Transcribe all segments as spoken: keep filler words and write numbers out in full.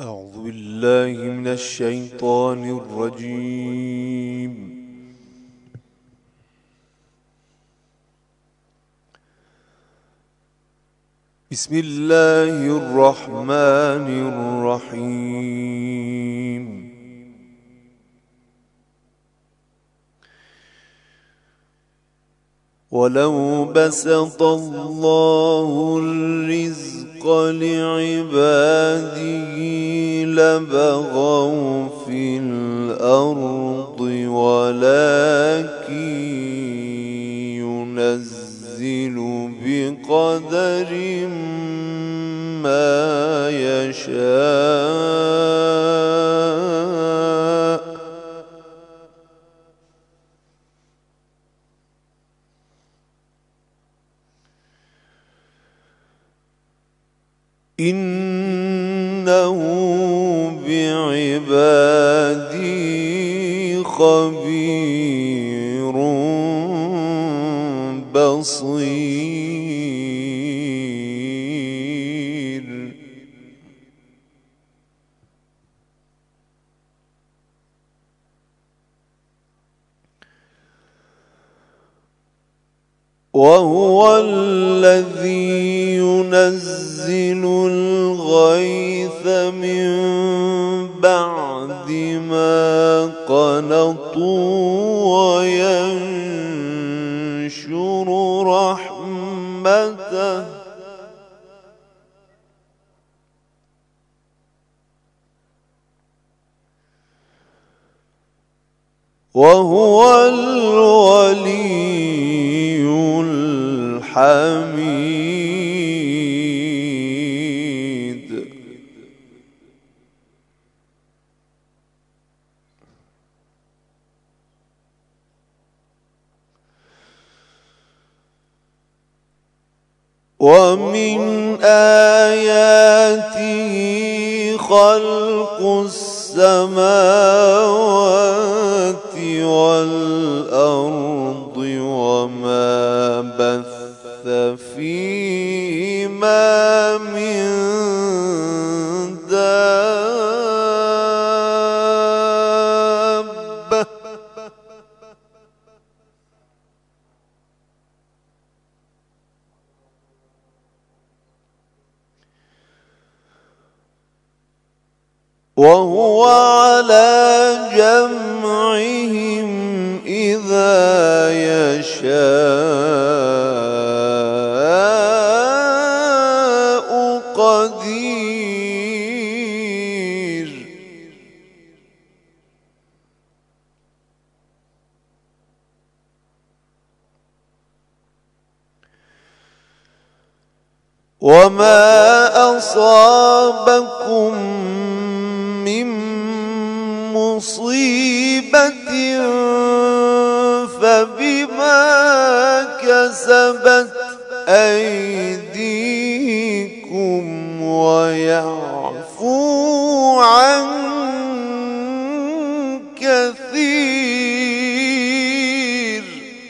أعوذ بالله من الشيطان الرجيم. بسم الله الرحمن الرحيم. ولو بسط الله الرزق لعباده لبغوا في الأرض ولكن ينزل بقدر ما يشاء. إنه بعبادي خبير بصير. وهو الذي ينزل الغيث من بعد ما قنطوا وينشر رحمته. وهو الولي الحميد. ومن آياته خلق السماوات والأرض وما بث فيهما من دابة. وهو على جمعهم إذا يشاء قدير. وما أصابكم من مصيبة فبما كسبت أيديكم ويعفو عن كثير.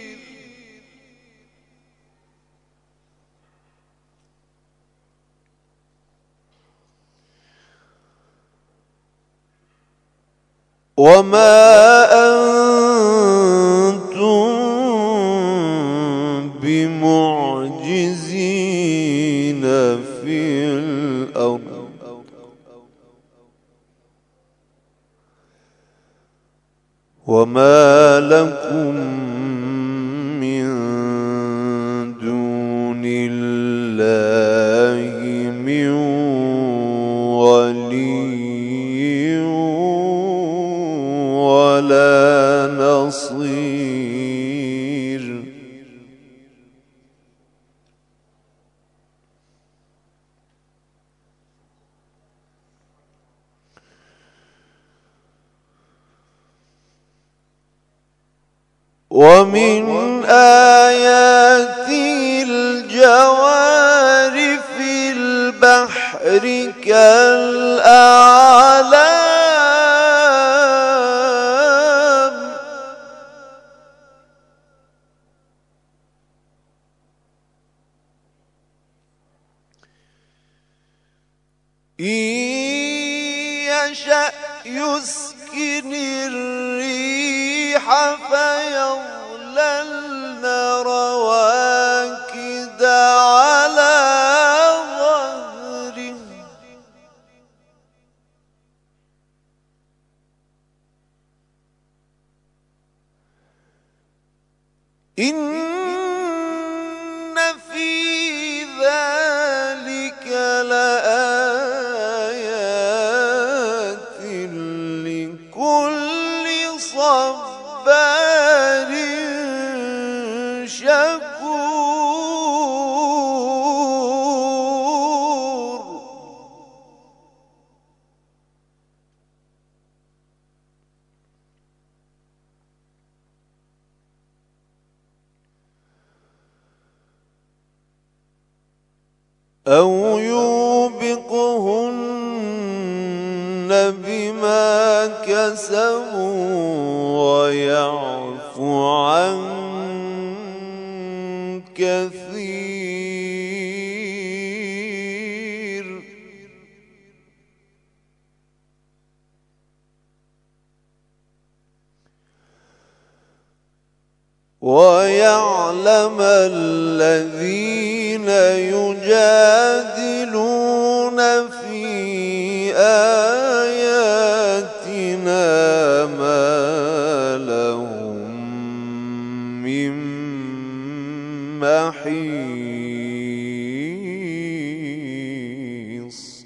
وما أنتم بمعجزين في الأرض وما لكم من دون الله من ولي ولا نصير. ومن آياته الجوار في البحر كالأعلام. إن يشأ يسكن الريح فيظللن رواكد على ظهره إن في ذلك لآيات لكل صبار شكور. أو يوبقهن بما كسبوا ويعفو عن كثير. ويعلم الذين يجادلون في آياتنا ما لهم من محيص.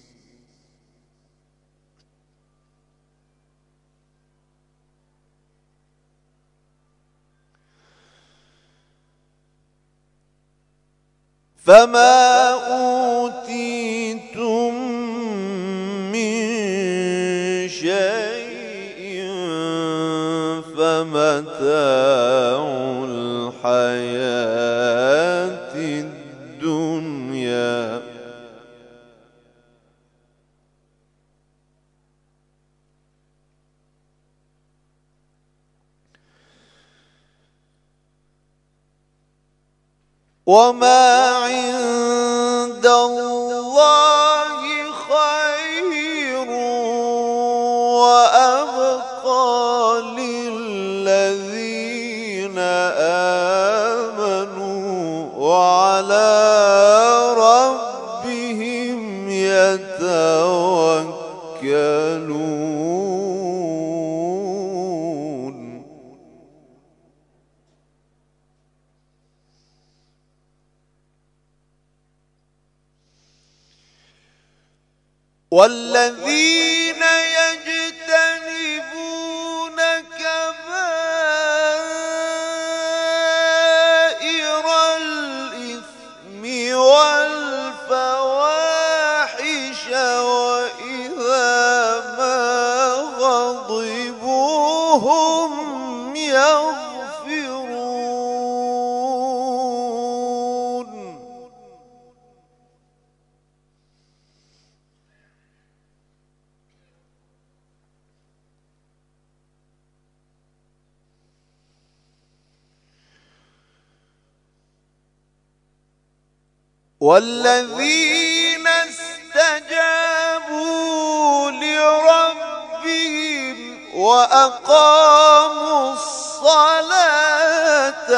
فما أوتيتم من شيء فمتاع الحياة الدنيا وما عند الله خير وأبقى للذين آمنوا وعلى ربهم يتوكلون. والذين يجتنبون كبائر الإثم والفواحش وإذا ما غضبوا هم يغفرون. والذين استجابوا لربهم وأقاموا الصلاة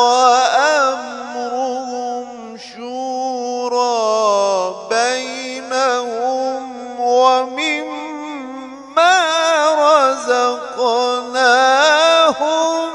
وأمرهم شورى بينهم ومما رزقناهم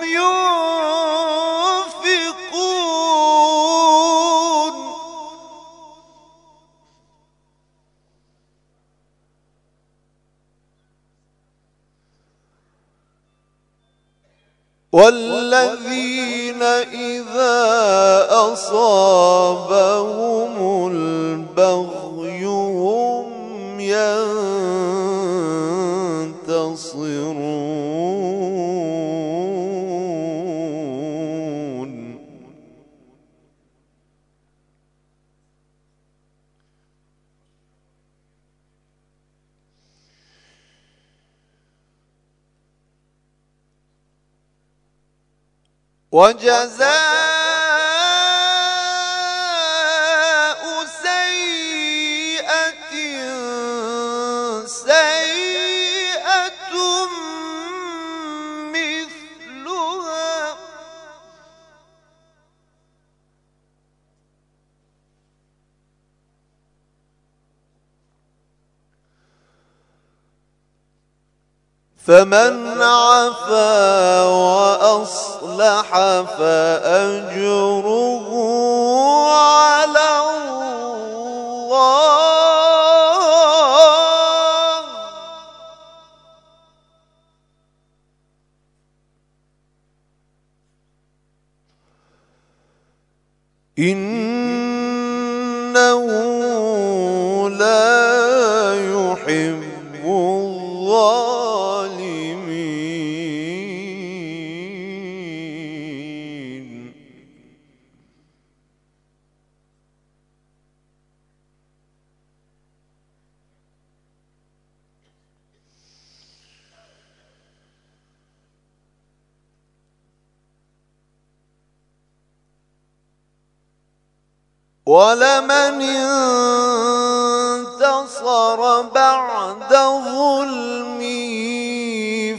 والذين إذا أصابهم البغي هم ينتصرون. وجزاء سيئة فمن عفا وأصلح فأجره على الله إنه لا يحب الظالمين. ولمن انتصر بعد ظلمه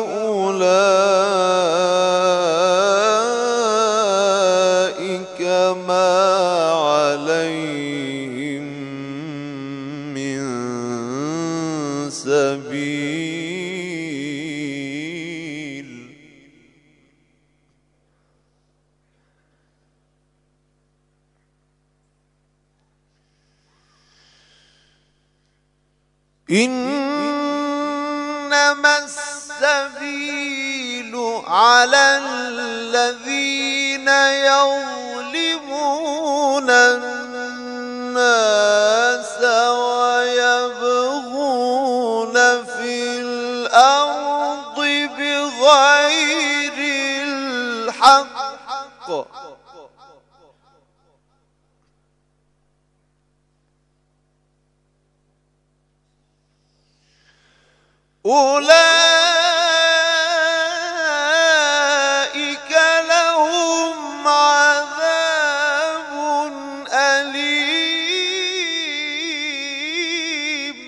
فأولئك ما عليهم من سبيل. إنما السبيل على الذين يظلمون الناس ويبغون في الأرض بغير الحق أولئك لهم عذاب أليم.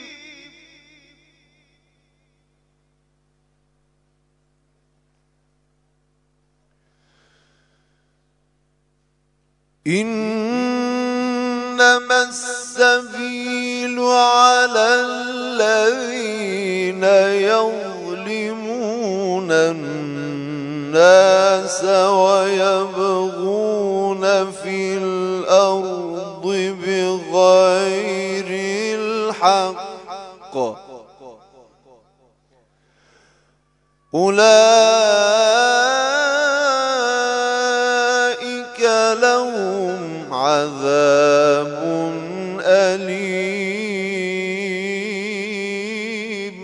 إنما السبيل على الذين يظلمون الناس ويبغون في الأرض بغير الحق أولئك لهم عذاب أليم.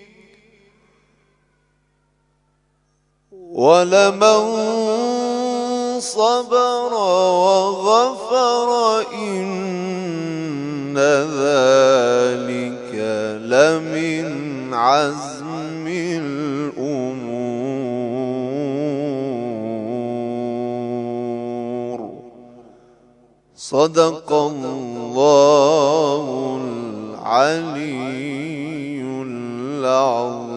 ولمن صبر وغفر إن ذلك لمن عزم الأمور. صدق الله العلي العظيم.